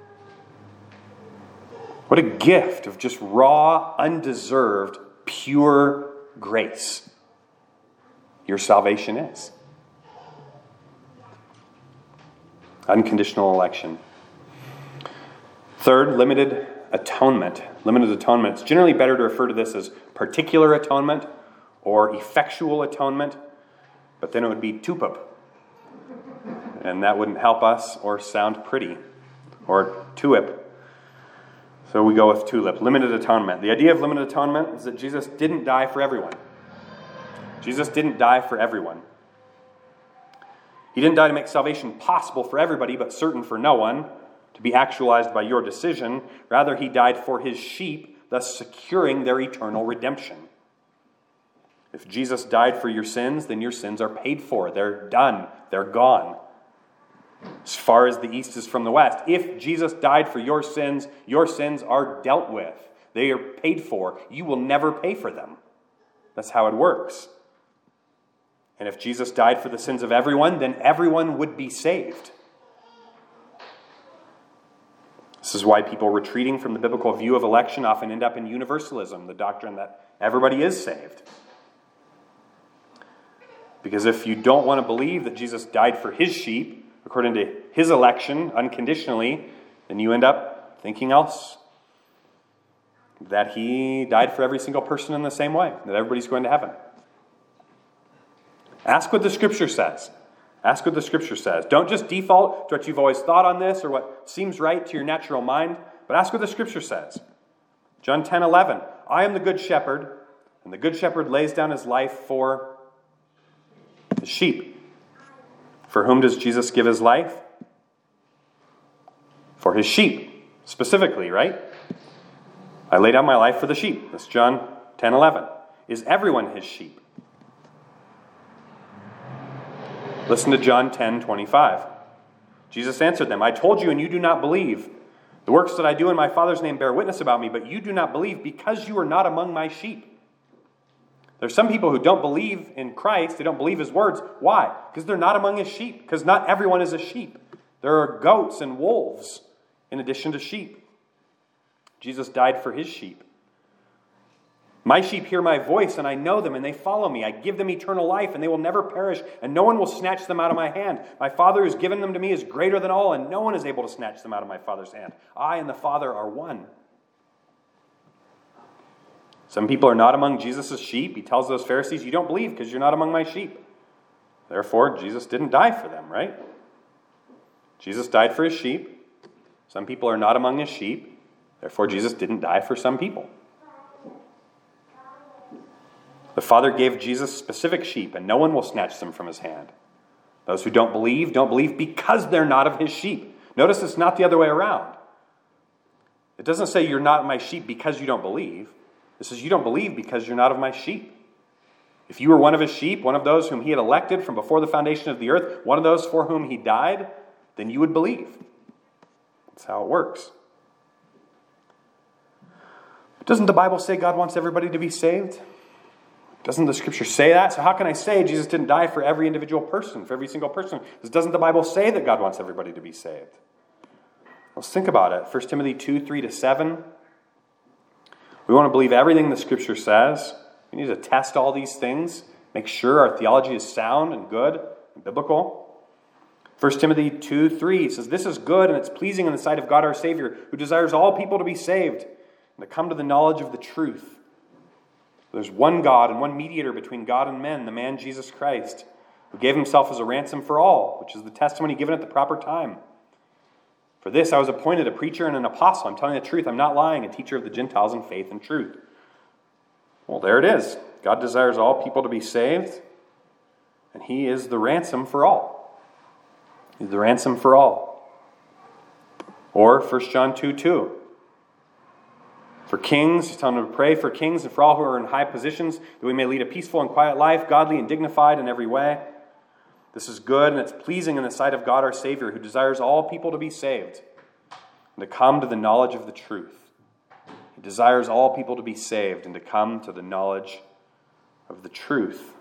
What a gift of just raw, undeserved, pure grace your salvation is. Unconditional election. Third, limited atonement. Limited atonement. It's generally better to refer to this as particular atonement or effectual atonement, but then it would be tupip. And that wouldn't help us or sound pretty. Or tuip. So we go with tulip. Limited atonement. The idea of limited atonement is that Jesus didn't die for everyone. Jesus didn't die for everyone. He didn't die to make salvation possible for everybody, but certain for no one, to be actualized by your decision. Rather, he died for his sheep, thus securing their eternal redemption. If Jesus died for your sins, then your sins are paid for. They're done. They're gone. As far as the east is from the west. If Jesus died for your sins are dealt with. They are paid for. You will never pay for them. That's how it works. And if Jesus died for the sins of everyone, then everyone would be saved. This is why people retreating from the biblical view of election often end up in universalism, the doctrine that everybody is saved. Because if you don't want to believe that Jesus died for his sheep, according to his election, unconditionally, then you end up thinking else. That he died for every single person in the same way, that everybody's going to heaven. Ask what the Scripture says. Ask what the Scripture says. Don't just default to what you've always thought on this or what seems right to your natural mind, but ask what the Scripture says. John 10:11. I am the good shepherd, and the good shepherd lays down his life for his sheep. For whom does Jesus give his life? For his sheep, specifically, right? I lay down my life for the sheep. That's John 10:11. Is everyone his sheep? Listen to John 10:25. Jesus answered them, I told you and you do not believe. The works that I do in my Father's name bear witness about me, but you do not believe because you are not among my sheep. There's some people who don't believe in Christ. They don't believe his words. Why? Because they're not among his sheep. Because not everyone is a sheep. There are goats and wolves in addition to sheep. Jesus died for his sheep. My sheep hear my voice, and I know them, and they follow me. I give them eternal life, and they will never perish, and no one will snatch them out of my hand. My Father who has given them to me is greater than all, and no one is able to snatch them out of my Father's hand. I and the Father are one. Some people are not among Jesus' sheep. He tells those Pharisees, you don't believe because you're not among my sheep. Therefore, Jesus didn't die for them, right? Jesus died for his sheep. Some people are not among his sheep. Therefore, Jesus didn't die for some people. The Father gave Jesus specific sheep, and no one will snatch them from his hand. Those who don't believe because they're not of his sheep. Notice it's not the other way around. It doesn't say you're not my sheep because you don't believe. It says you don't believe because you're not of my sheep. If you were one of his sheep, one of those whom he had elected from before the foundation of the earth, one of those for whom he died, then you would believe. That's how it works. Doesn't the Bible say God wants everybody to be saved? Doesn't the Scripture say that? So how can I say Jesus didn't die for every individual person, for every single person? Doesn't the Bible say that God wants everybody to be saved? Let's think about it. 1 Timothy 2:3-7. We want to believe everything the Scripture says. We need to test all these things make sure our theology is sound and good and biblical. 1 Timothy 2:3 says, "This is good and it's pleasing in the sight of God our Savior, who desires all people to be saved and to come to the knowledge of the truth." There's one God and one mediator between God and men, the man Jesus Christ, who gave himself as a ransom for all, which is the testimony given at the proper time. For this I was appointed a preacher and an apostle. I'm telling the truth, I'm not lying, a teacher of the Gentiles in faith and truth. Well, there it is. God desires all people to be saved, and he is the ransom for all. He's the ransom for all. Or 1 John 2:2. For kings, he's telling them to pray for kings and for all who are in high positions, that we may lead a peaceful and quiet life, godly and dignified in every way. This is good and it's pleasing in the sight of God our Savior, who desires all people to be saved and to come to the knowledge of the truth. He desires all people to be saved and to come to the knowledge of the truth.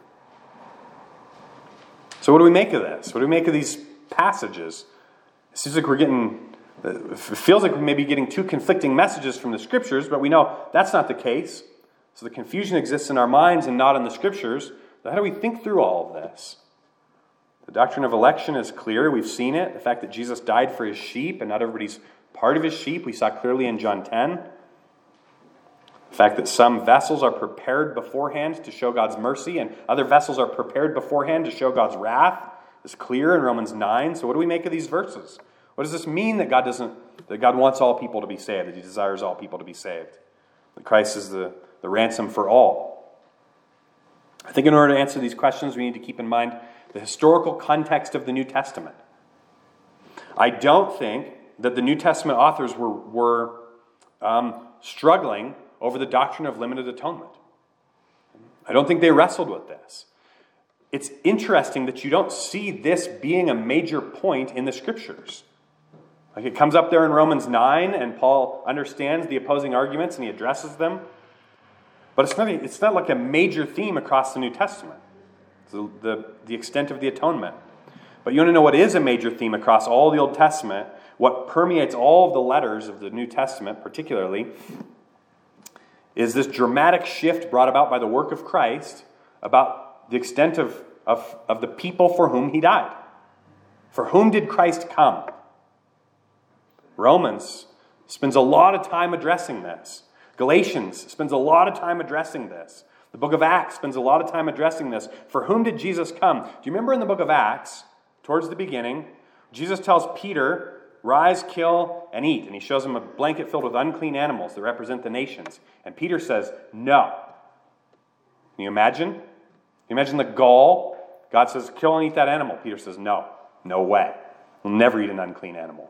So what do we make of this? What do we make of these passages? It seems like it feels like we may be getting two conflicting messages from the Scriptures, but we know that's not the case. So the confusion exists in our minds and not in the Scriptures. So how do we think through all of this? The doctrine of election is clear. We've seen it. The fact that Jesus died for his sheep and not everybody's part of his sheep, we saw clearly in John 10. The fact that some vessels are prepared beforehand to show God's mercy and other vessels are prepared beforehand to show God's wrath is clear in Romans 9. So what do we make of these verses? What does this mean that God wants all people to be saved, that he desires all people to be saved? That Christ is the ransom for all. I think in order to answer these questions, we need to keep in mind the historical context of the New Testament. I don't think that the New Testament authors were struggling over the doctrine of limited atonement. I don't think they wrestled with this. It's interesting that you don't see this being a major point in the Scriptures. Like it comes up there in Romans 9, and Paul understands the opposing arguments and he addresses them. But it's not like a major theme across the New Testament. The extent of the atonement. But you want to know what is a major theme across all the Old Testament, what permeates all of the letters of the New Testament particularly, is this dramatic shift brought about by the work of Christ about the extent of the people for whom he died. For whom did Christ come? Romans spends a lot of time addressing this. Galatians spends a lot of time addressing this. The book of Acts spends a lot of time addressing this. For whom did Jesus come? Do you remember in the book of Acts, towards the beginning, Jesus tells Peter, rise, kill, and eat. And he shows him a blanket filled with unclean animals that represent the nations. And Peter says, no. Can you imagine? Can you imagine the gall? God says, kill and eat that animal. Peter says, no way. We'll never eat an unclean animal.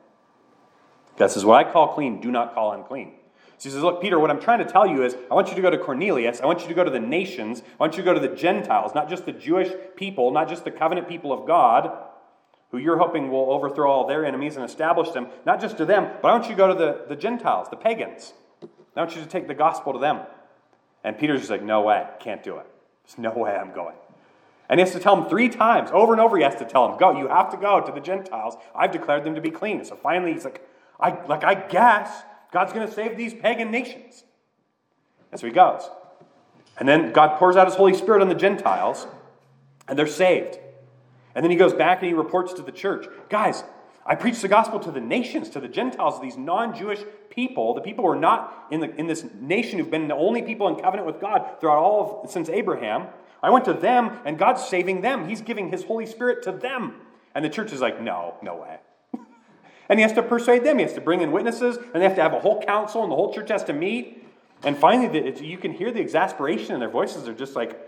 God says, what I call clean, do not call unclean. So he says, look, Peter, what I'm trying to tell you is, I want you to go to Cornelius, I want you to go to the nations, I want you to go to the Gentiles, not just the Jewish people, not just the covenant people of God, who you're hoping will overthrow all their enemies and establish them, not just to them, but I want you to go to the Gentiles, the pagans. I want you to take the gospel to them. And Peter's just like, no way, can't do it. There's no way I'm going. And he has to tell them 3 times, over and over he has to tell them, go, you have to go to the Gentiles. I've declared them to be clean. So finally he's like, I guess God's going to save these pagan nations. And so he goes. And then God pours out his Holy Spirit on the Gentiles, and they're saved. And then he goes back and he reports to the church, guys, I preach the gospel to the nations, to the Gentiles, these non-Jewish people, the people who are not in this nation who've been the only people in covenant with God throughout since Abraham. I went to them, and God's saving them. He's giving his Holy Spirit to them. And the church is like, no way. And he has to persuade them. He has to bring in witnesses, and they have to have a whole council, and the whole church has to meet. And finally, you can hear the exasperation in their voices. They're just like,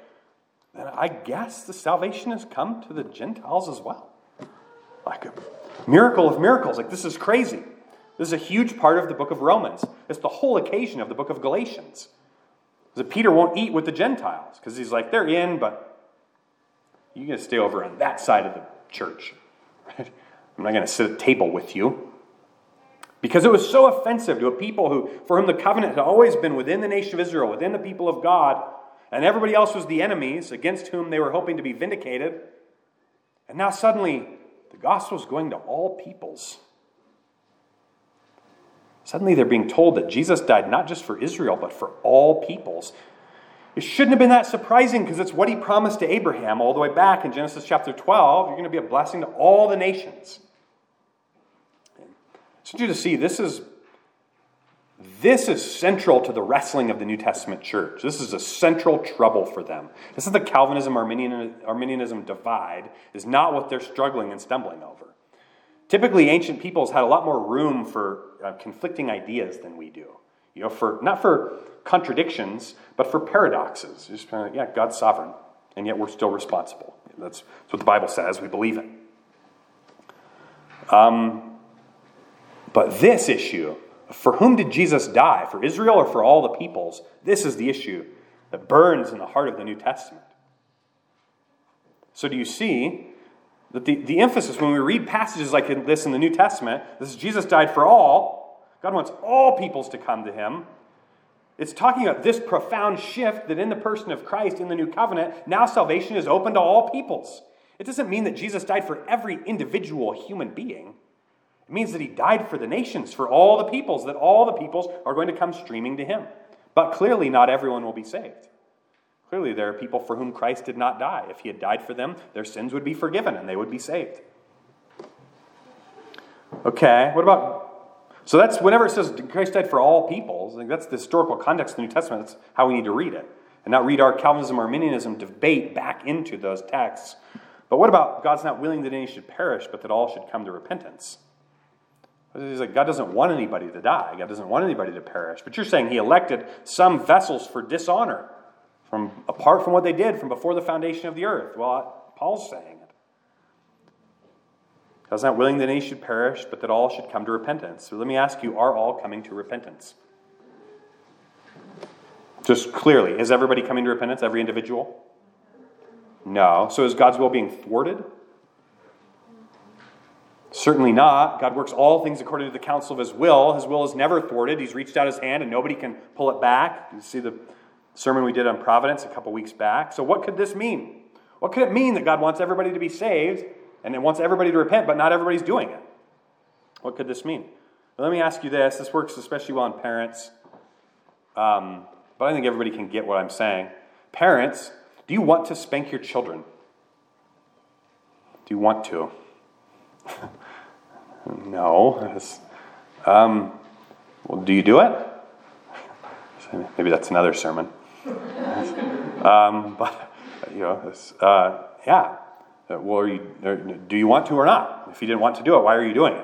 I guess the salvation has come to the Gentiles as well. Like a miracle of miracles. Like, this is crazy. This is a huge part of the book of Romans. It's the whole occasion of the book of Galatians. That Peter won't eat with the Gentiles, because he's like, they're in, but you're going to stay over on that side of the church. Right? I'm not going to sit at table with you. Because it was so offensive to a people for whom the covenant had always been within the nation of Israel, within the people of God, and everybody else was the enemies against whom they were hoping to be vindicated. And now suddenly, the gospel is going to all peoples. Suddenly they're being told that Jesus died not just for Israel, but for all peoples. It shouldn't have been that surprising because it's what he promised to Abraham all the way back in Genesis chapter 12. You're going to be a blessing to all the nations. I want you to see this is central to the wrestling of the New Testament church. This is a central trouble for them. This is the Calvinism-Arminianism divide is not what they're struggling and stumbling over. Typically, ancient peoples had a lot more room for conflicting ideas than we do. Not for contradictions, but for paradoxes. Just God's sovereign, and yet we're still responsible. That's what the Bible says. We believe it. But this issue, for whom did Jesus die? For Israel or for all the peoples? This is the issue that burns in the heart of the New Testament. So do you see that the emphasis when we read passages like this in the New Testament, this is Jesus died for all. God wants all peoples to come to him. It's talking about this profound shift that in the person of Christ in the new covenant, now salvation is open to all peoples. It doesn't mean that Jesus died for every individual human being. It means that he died for the nations, for all the peoples, that all the peoples are going to come streaming to him. But clearly not everyone will be saved. Clearly there are people for whom Christ did not die. If he had died for them, their sins would be forgiven and they would be saved. Okay, what about... So that's whenever it says Christ died for all peoples, that's the historical context of the New Testament. That's how we need to read it. And not read our Calvinism-Arminianism debate back into those texts. But what about God's not willing that any should perish, but that all should come to repentance? He's like, God doesn't want anybody to die. God doesn't want anybody to perish. But you're saying he elected some vessels for dishonor, apart from what they did from before the foundation of the earth. Well, Paul's saying it. God's not willing that any should perish, but that all should come to repentance. So let me ask you, are all coming to repentance? Just clearly, is everybody coming to repentance, every individual? No. So is God's will being thwarted? Certainly not. God works all things according to the counsel of his will. His will is never thwarted. He's reached out his hand and nobody can pull it back. You see the sermon we did on Providence a couple weeks back. So what could this mean? What could it mean that God wants everybody to be saved and it wants everybody to repent, but not everybody's doing it? What could this mean? Well, let me ask you this. This works especially well on parents. But I think everybody can get what I'm saying. Parents, do you want to spank your children? Do you want to? No. Well, do you do it? Maybe that's another sermon. But yeah. Well, do you want to or not? If you didn't want to do it, why are you doing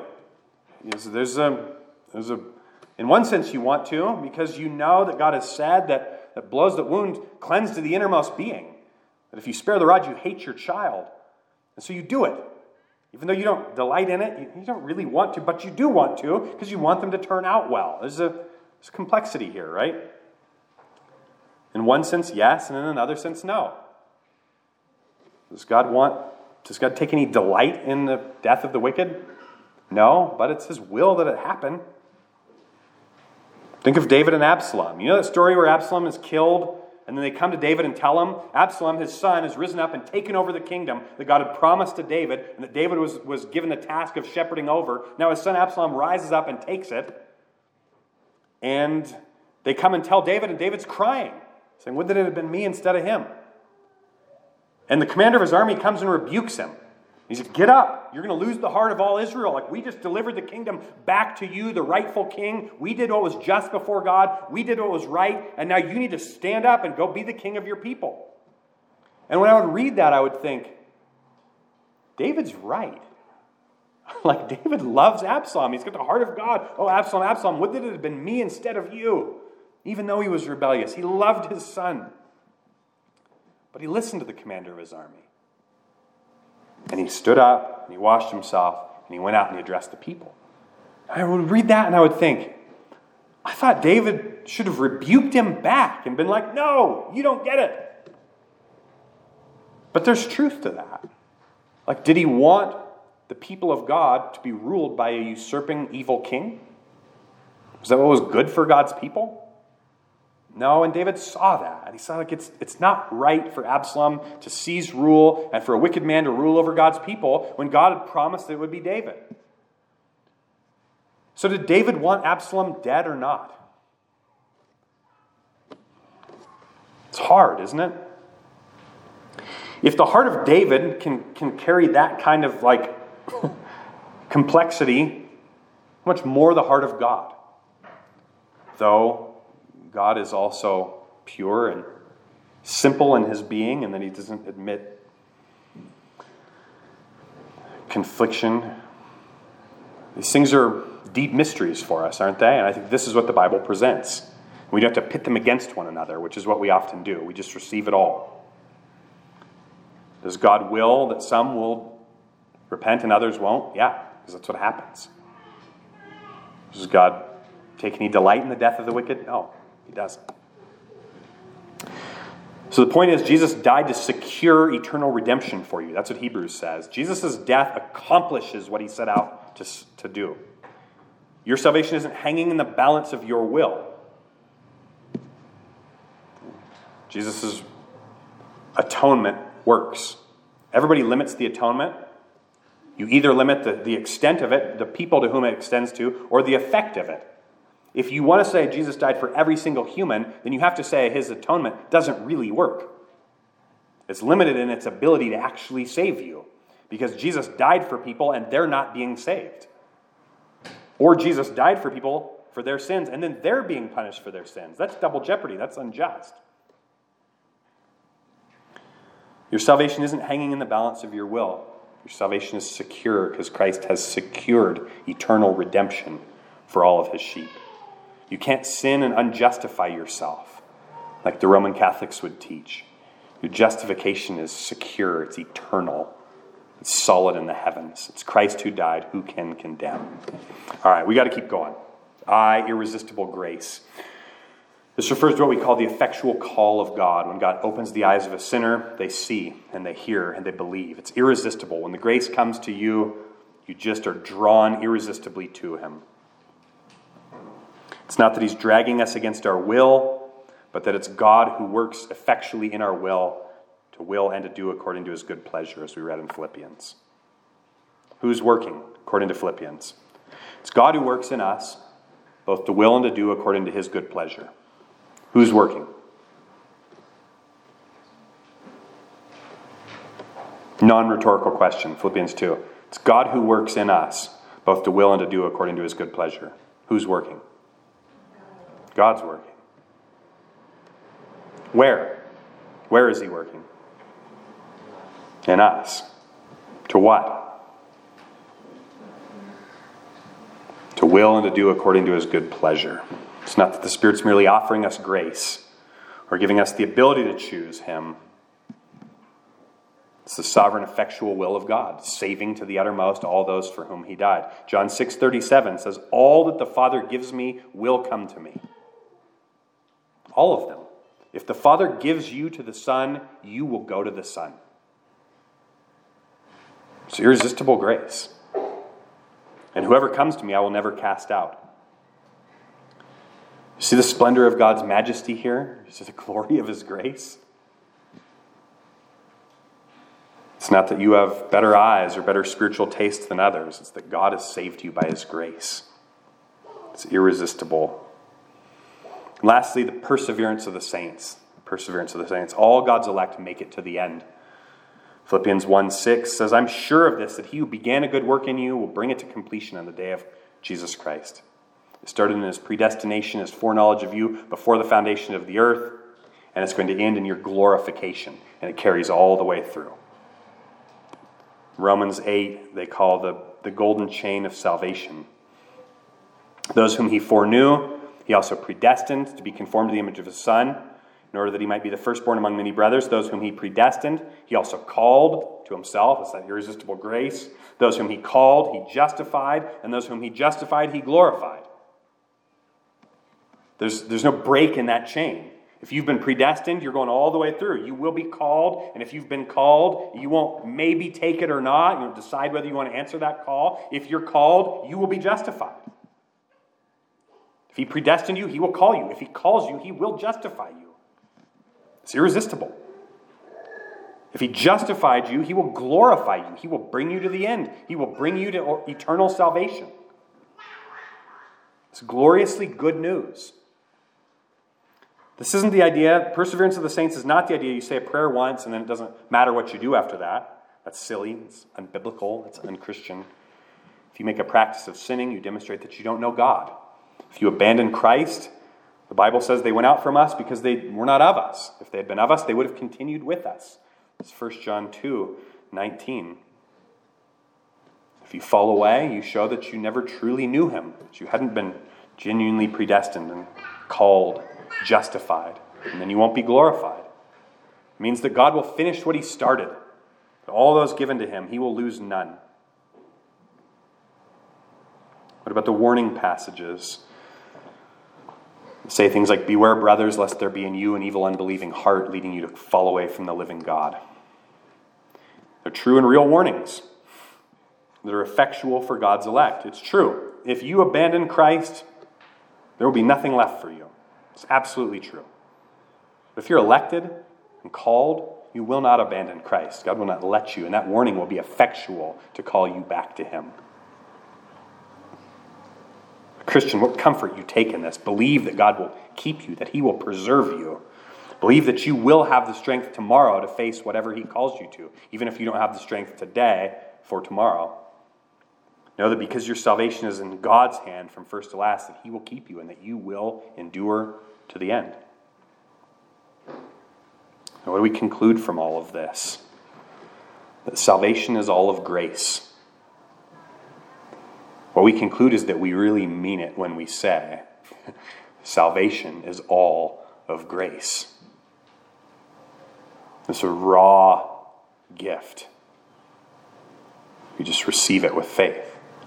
it? In one sense, you want to because you know that God has said that blows that wound cleanse to the innermost being. That if you spare the rod, you hate your child, and so you do it. Even though you don't delight in it, you don't really want to, but you do want to because you want them to turn out well. There's complexity here, right? In one sense, yes, and in another sense, no. Does God take any delight in the death of the wicked? No, but it's his will that it happen. Think of David and Absalom. You know that story where Absalom is killed? And then they come to David and tell him, Absalom, his son, has risen up and taken over the kingdom that God had promised to David, and that David was given the task of shepherding over. Now his son Absalom rises up and takes it. And they come and tell David, and David's crying, saying, would that it had been me instead of him. And the commander of his army comes and rebukes him. He said, get up. You're going to lose the heart of all Israel. Like, we just delivered the kingdom back to you, the rightful king. We did what was just before God. We did what was right. And now you need to stand up and go be the king of your people. And when I would read that, I would think, David's right. Like, David loves Absalom. He's got the heart of God. Oh, Absalom, Absalom, would that it had been me instead of you. Even though he was rebellious. He loved his son. But he listened to the commander of his army. And he stood up, and he washed himself, and he went out and he addressed the people. I would read that and I would think, I thought David should have rebuked him back and been like, no, you don't get it. But there's truth to that. Like, did he want the people of God to be ruled by a usurping evil king? Was that what was good for God's people? No, and David saw that. And he saw like it's not right for Absalom to seize rule and for a wicked man to rule over God's people when God had promised that it would be David. So did David want Absalom dead or not? It's hard, isn't it? If the heart of David can carry that kind of like complexity, how much more the heart of God? Though God is also pure and simple in his being, and that he doesn't admit confliction. These things are deep mysteries for us, aren't they? And I think this is what the Bible presents. We don't have to pit them against one another, which is what we often do. We just receive it all. Does God will that some will repent and others won't? Yeah, because that's what happens. Does God take any delight in the death of the wicked? No, he doesn't. So the point is, Jesus died to secure eternal redemption for you. That's what Hebrews says. Jesus' death accomplishes what he set out to do. Your salvation isn't hanging in the balance of your will. Jesus' atonement works. Everybody limits the atonement. You either limit the extent of it, the people to whom it extends to, or the effect of it. If you want to say Jesus died for every single human, then you have to say his atonement doesn't really work. It's limited in its ability to actually save you, because Jesus died for people and they're not being saved. Or Jesus died for people for their sins and then they're being punished for their sins. That's double jeopardy. That's unjust. Your salvation isn't hanging in the balance of your will. Your salvation is secure because Christ has secured eternal redemption for all of his sheep. You can't sin and unjustify yourself like the Roman Catholics would teach. Your justification is secure. It's eternal. It's solid in the heavens. It's Christ who died. Who can condemn? All right, we got to keep going. Irresistible grace. This refers to what we call the effectual call of God. When God opens the eyes of a sinner, they see and they hear and they believe. It's irresistible. When the grace comes to you, you just are drawn irresistibly to him. It's not that he's dragging us against our will, but that it's God who works effectually in our will and to do according to his good pleasure, as we read in Philippians. Who's working according to Philippians? It's God who works in us, both to will and to do according to his good pleasure. Who's working? Non-rhetorical question, Philippians 2. It's God who works in us, both to will and to do according to his good pleasure. Who's working? God's working. Where? Where is he working? In us. To what? To will and to do according to his good pleasure. It's not that the Spirit's merely offering us grace or giving us the ability to choose him. It's the sovereign, effectual will of God, saving to the uttermost all those for whom he died. John 6:37 says, all that the Father gives me will come to me. All of them. If the Father gives you to the Son, you will go to the Son. It's irresistible grace. And whoever comes to me, I will never cast out. You see the splendor of God's majesty here? You see the glory of his grace? It's not that you have better eyes or better spiritual taste than others. It's that God has saved you by his grace. It's irresistible. And lastly, the perseverance of the saints. The perseverance of the saints. All God's elect make it to the end. Philippians 1:6 says, I'm sure of this, that he who began a good work in you will bring it to completion on the day of Jesus Christ. It started in his predestination, his foreknowledge of you before the foundation of the earth, and it's going to end in your glorification, and it carries all the way through. Romans 8, they call the golden chain of salvation. Those whom he foreknew, he also predestined to be conformed to the image of his Son, in order that he might be the firstborn among many brothers. Those whom he predestined, he also called to himself. It's that irresistible grace. Those whom he called, he justified. And those whom he justified, he glorified. There's no break in that chain. If you've been predestined, you're going all the way through. You will be called, and if you've been called, you won't maybe take it or not. You'll decide whether you want to answer that call. If you're called, you will be justified. If he predestined you, he will call you. If he calls you, he will justify you. It's irresistible. If he justified you, he will glorify you. He will bring you to the end. He will bring you to eternal salvation. It's gloriously good news. This isn't the idea. Perseverance of the saints is not the idea you say a prayer once and then it doesn't matter what you do after that. That's silly. It's unbiblical. It's unchristian. If you make a practice of sinning, you demonstrate that you don't know God. If you abandon Christ, the Bible says they went out from us because they were not of us. If they had been of us, they would have continued with us. It's 1 John 2:19. If you fall away, you show that you never truly knew him, that you hadn't been genuinely predestined and called, justified, and then you won't be glorified. It means that God will finish what he started. All those given to him, he will lose none. What about the warning passages? Say things like, beware, brothers, lest there be in you an evil, unbelieving heart leading you to fall away from the living God. They're true and real warnings. They're effectual for God's elect. It's true. If you abandon Christ, there will be nothing left for you. It's absolutely true. But if you're elected and called, you will not abandon Christ. God will not let you, and that warning will be effectual to call you back to him. Christian, what comfort you take in this. Believe that God will keep you, that he will preserve you. Believe that you will have the strength tomorrow to face whatever he calls you to, even if you don't have the strength today for tomorrow. Know that because your salvation is in God's hand from first to last, that he will keep you and that you will endure to the end. Now, what do we conclude from all of this? That salvation is all of grace. What we conclude is that we really mean it when we say salvation is all of grace. It's a raw gift. You just receive it with faith.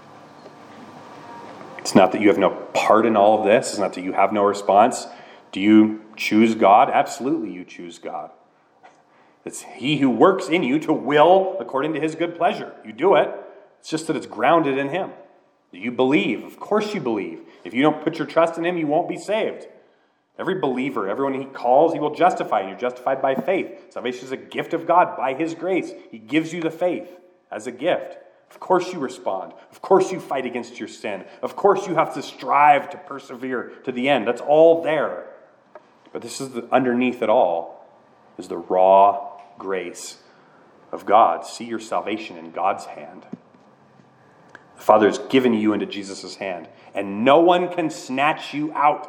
It's not that you have no part in all of this. It's not that you have no response. Do you choose God? Absolutely you choose God. It's he who works in you to will according to his good pleasure. You do it. It's just that it's grounded in him. You believe. Of course you believe. If you don't put your trust in him, you won't be saved. Every believer, everyone he calls, he will justify. You're justified by faith. Salvation is a gift of God by his grace. He gives you the faith as a gift. Of course you respond. Of course you fight against your sin. Of course you have to strive to persevere to the end. That's all there. But this is underneath it all is the raw grace of God. See your salvation in God's hand. The Father has given you into Jesus' hand, and no one can snatch you out.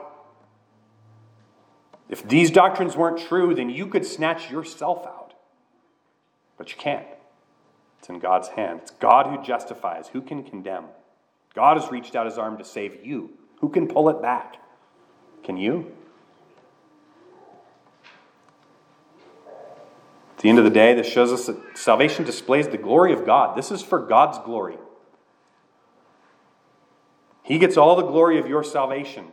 If these doctrines weren't true, then you could snatch yourself out. But you can't. It's in God's hand. It's God who justifies. Who can condemn? God has reached out his arm to save you. Who can pull it back? Can you? At the end of the day, this shows us that salvation displays the glory of God. This is for God's glory. He gets all the glory of your salvation.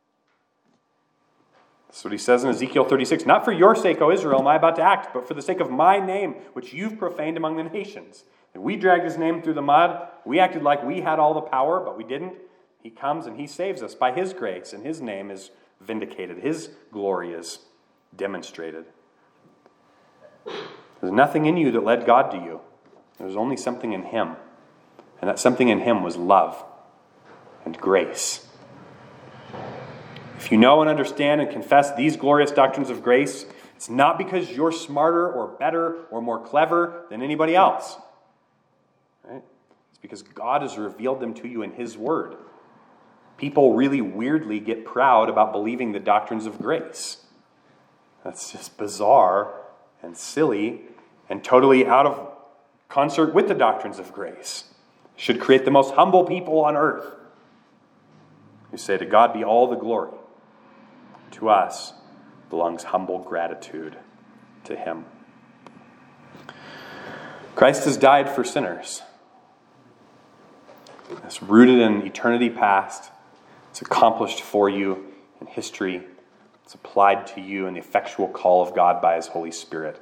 That's what he says in Ezekiel 36. Not for your sake, O Israel, am I about to act, but for the sake of my name, which you've profaned among the nations. And we dragged his name through the mud. We acted like we had all the power, but we didn't. He comes and he saves us by his grace, and his name is vindicated. His glory is demonstrated. There's nothing in you that led God to you. There's only something in him. And that something in him was love and grace. If you know and understand and confess these glorious doctrines of grace, it's not because you're smarter or better or more clever than anybody else. Right? It's because God has revealed them to you in his word. People really weirdly get proud about believing the doctrines of grace. That's just bizarre and silly and totally out of concert with the doctrines of grace. It should create the most humble people on earth who say, to God be all the glory. To us belongs humble gratitude to him. Christ has died for sinners. It's rooted in eternity past. It's accomplished for you in history. It's applied to you in the effectual call of God by his Holy Spirit.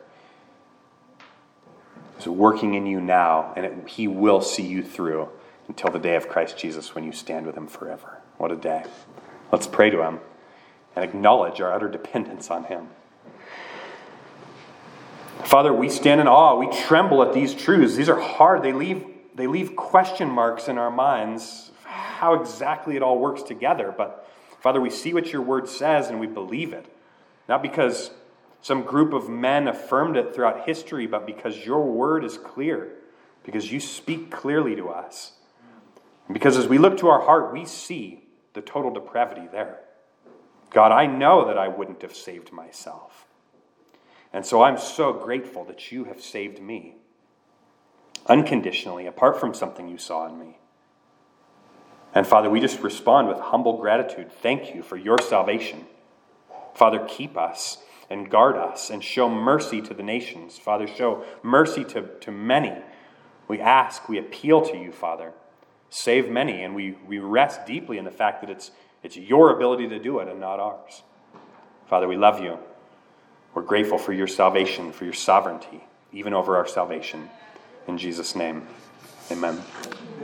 It's working in you now, and he will see you through until the day of Christ Jesus when you stand with him forever. What a day. Let's pray to him and acknowledge our utter dependence on him. Father, we stand in awe. We tremble at these truths. These are hard. They leave question marks in our minds how exactly it all works together. But Father, we see what your word says and we believe it. Not because some group of men affirmed it throughout history, but because your word is clear, because you speak clearly to us. And because as we look to our heart, we see the total depravity there. God, I know that I wouldn't have saved myself. And so I'm so grateful that you have saved me unconditionally, apart from something you saw in me. And Father, we just respond with humble gratitude. Thank you for your salvation. Father, keep us and guard us and show mercy to the nations. Father, show mercy to many. We ask, we appeal to you, Father. Save many, and we rest deeply in the fact that it's your ability to do it and not ours. Father, we love you. We're grateful for your salvation, for your sovereignty, even over our salvation. In Jesus' name, amen.